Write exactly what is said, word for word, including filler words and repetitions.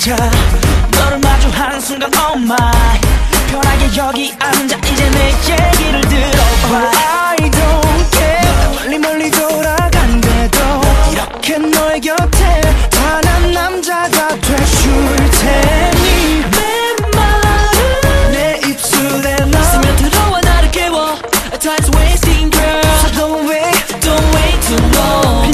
멈춰 너를 마주하는 순간 oh my 편하게 여기 앉아 이제 내 얘기를 들어봐 I don't care 멀리 멀리 돌아간대도 이렇게 너의 곁에 단 한 남자가 돼줄 테니 내 말은 내 입술에 너 스며들어와 나를 깨워 Time's wasting girl So don't wait Don't wait too long